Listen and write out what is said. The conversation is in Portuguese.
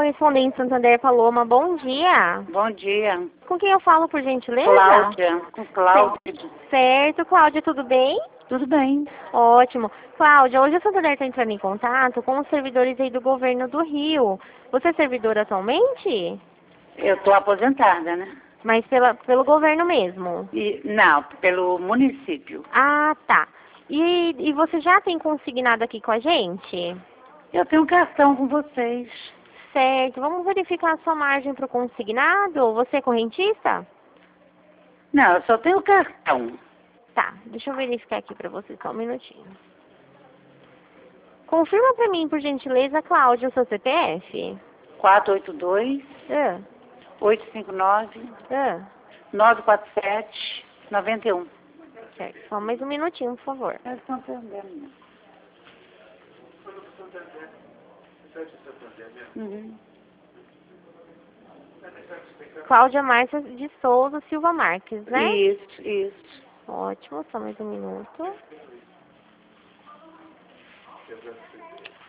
correspondente Santander Paloma, bom dia. Bom dia. Com quem eu falo, por gentileza? Cláudia. Com Cláudia. Certo, Cláudia, tudo bem? Tudo bem. Ótimo. Cláudia, hoje a Santander está entrando em contato com os servidores aí do governo do Rio. Você é servidora atualmente? Eu estou aposentada, né? Mas pelo governo mesmo? Não, pelo município. Ah, tá. E você já tem consignado aqui com a gente? Eu tenho um cartão com vocês. Certo. Vamos verificar a sua margem para o consignado? Você é correntista? Não, eu só tenho cartão. Tá, deixa eu verificar aqui para você só um minutinho. Confirma para mim, por gentileza, Cláudia, o seu CPF. 482 Ah, 859 ah, 947 91. certo. Só mais um minutinho, por favor. Eles estão entendendo. Uhum. Cláudia Márcia de Souza Silva Marques, né? Isso. Ótimo, só mais um minuto.